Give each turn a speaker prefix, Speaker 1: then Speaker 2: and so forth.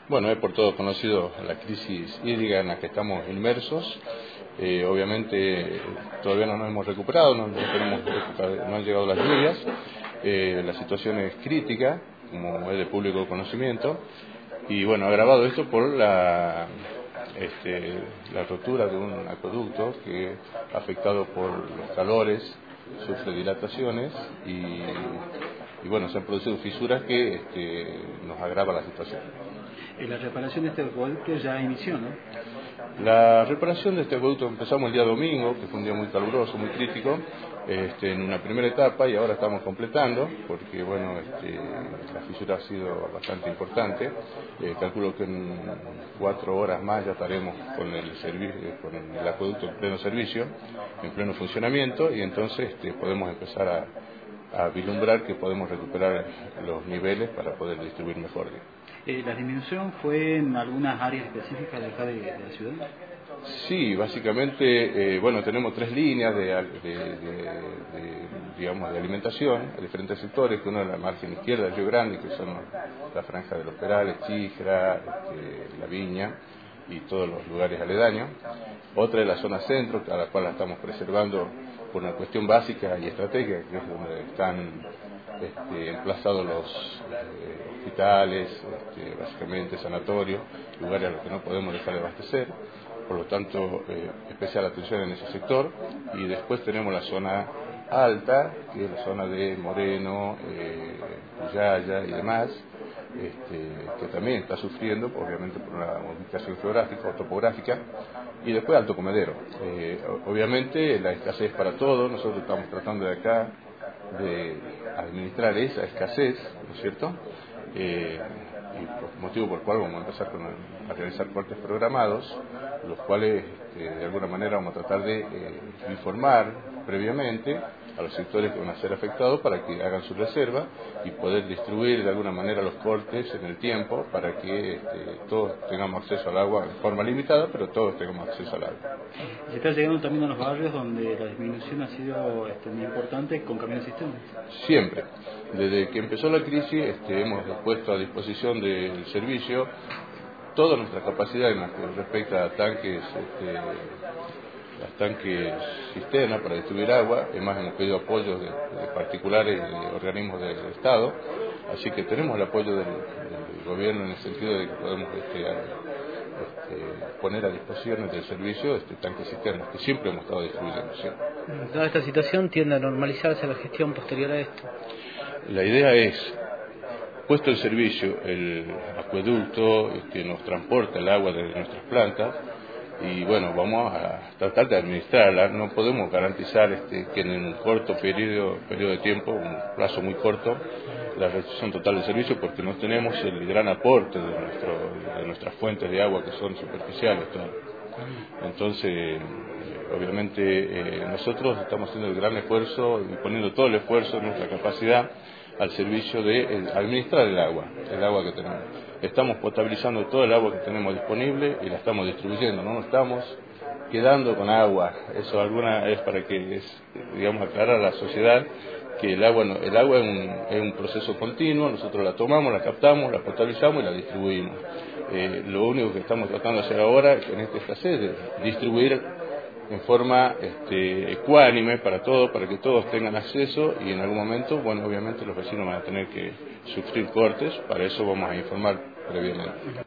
Speaker 1: Bueno, es por todo conocido la crisis hídrica en la que estamos inmersos. Obviamente todavía no nos hemos recuperado, no han llegado las lluvias. La situación es crítica, como es de público conocimiento, y bueno, agravado esto por la rotura de un acueducto que afectado por los calores sufre dilataciones y bueno, se han producido fisuras que nos agrava la situación.
Speaker 2: La reparación de este acueducto ya inició, ¿no?
Speaker 1: La reparación de este acueducto empezamos el día domingo, que fue un día muy caluroso, muy crítico, en una primera etapa, y ahora estamos completando, porque bueno, la fisura ha sido bastante importante. Calculo que en 4 horas más ya estaremos con el acueducto en pleno servicio, en pleno funcionamiento, y entonces podemos empezar a vislumbrar que podemos recuperar los niveles para poder distribuir mejor.
Speaker 2: ¿La disminución fue en algunas áreas específicas de acá de la ciudad?
Speaker 1: Sí, básicamente, bueno, tenemos 3 líneas digamos, de alimentación a diferentes sectores, que uno es la margen izquierda, el Río Grande, que son la franja de los Perales, Chijra, la Viña y todos los lugares aledaños. Otra es la zona centro, a la cual la estamos preservando por una cuestión básica y estratégica, que es donde están emplazados los hospitales, básicamente sanatorios, lugares a los que no podemos dejar de abastecer. Por lo tanto, especial atención en ese sector. Y después tenemos la zona alta, que es la zona de Moreno, Cuyaya y demás, que también está sufriendo, obviamente por una ubicación geográfica o topográfica. Y después Alto Comedero. Obviamente la escasez para todos, nosotros estamos tratando de acá de administrar esa escasez, ¿no es cierto? Y motivo por el cual vamos a empezar a realizar cortes programados, los cuales de alguna manera vamos a tratar de informar previamente a los sectores que van a ser afectados para que hagan su reserva y poder distribuir de alguna manera los cortes en el tiempo para que todos tengamos acceso al agua de forma limitada, pero todos tengamos acceso al agua.
Speaker 2: Se está llegando también a los barrios donde la disminución ha sido muy importante con camiones cisternas. Siempre.
Speaker 1: Desde que empezó la crisis hemos puesto a disposición del servicio toda nuestra capacidad en lo que respecta a tanques, las tanques cisterna para distribuir agua. Además hemos pedido apoyo de particulares y de organismos del Estado, así que tenemos el apoyo del gobierno en el sentido de que podemos poner a disposición del servicio tanques cisternas, que siempre hemos estado distribuyendo. ¿Sí?
Speaker 2: Toda esta situación tiende a normalizarse la gestión posterior a esto.
Speaker 1: La idea es, puesto en servicio el acueducto que nos transporta el agua de nuestras plantas, y bueno, vamos a tratar de administrarla. No podemos garantizar que en un corto periodo de tiempo, un plazo muy corto, la restitución total del servicio, porque no tenemos el gran aporte de nuestras fuentes de agua, que son superficiales. Entonces, obviamente nosotros estamos haciendo el gran esfuerzo y poniendo todo el esfuerzo de nuestra capacidad al servicio de administrar el agua que tenemos. Estamos potabilizando todo el agua que tenemos disponible y la estamos distribuyendo, no nos estamos quedando con agua. Eso es para que, digamos, aclarar a la sociedad que el agua es un proceso continuo. Nosotros la tomamos, la captamos, la potabilizamos y la distribuimos. Lo único que estamos tratando de hacer ahora en esta escasez es distribuir en forma ecuánime para todos, para que todos tengan acceso, y en algún momento, bueno, obviamente los vecinos van a tener que sufrir cortes. Para eso vamos a informar previamente.